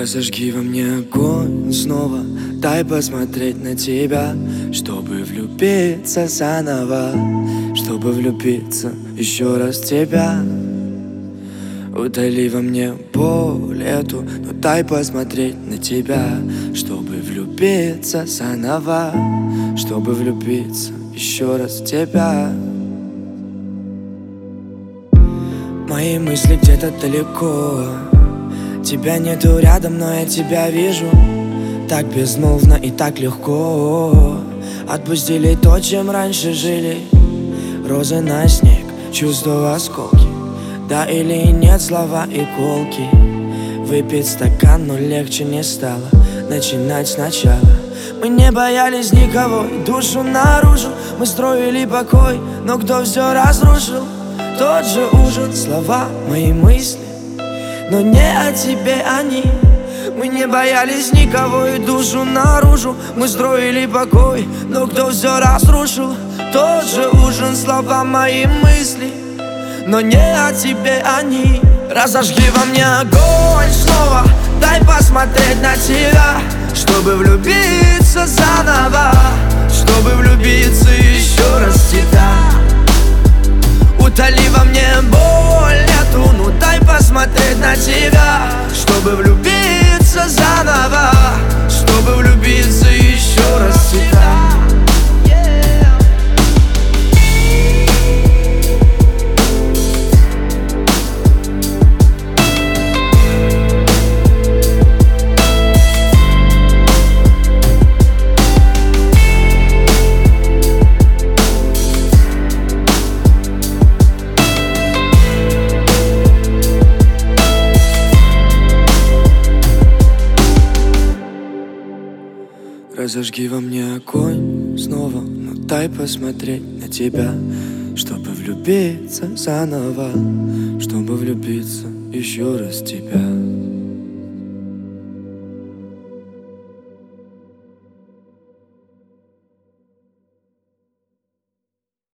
Разожги во мне огонь снова, дай посмотреть на тебя, чтобы влюбиться заново, чтобы влюбиться еще раз в тебя. Удали во мне боль эту, но дай посмотреть на тебя, чтобы влюбиться заново, чтобы влюбиться еще раз в тебя. Мои мысли где-то далеко, тебя нету рядом, но я тебя вижу. Так безмолвно и так легко отпустили то, чем раньше жили. Розы на снег, чувства в осколки, да или нет, слова и колки. Выпить стакан, но легче не стало начинать сначала. Мы не боялись никого, и душу наружу мы строили покой, но кто все разрушил? Тот же ужин, слова, мои мысли, но не о тебе они. Мы не боялись никого, и душу наружу мы строили покой, но кто все разрушил? Тот же ужин, слова, мои мысли, но не о тебе они. Разожги во мне огонь снова, дай посмотреть на тебя, чтобы влюбиться заново, чтобы влюбиться еще раз в тебя. Утоли во мне боль эту, ну дай посмотреть на тебя, чтобы влюбиться заново, чтобы влюбиться еще раз в тебя. Разожги во мне огонь снова, но дай посмотреть на тебя, чтобы влюбиться заново, чтобы влюбиться еще раз в тебя.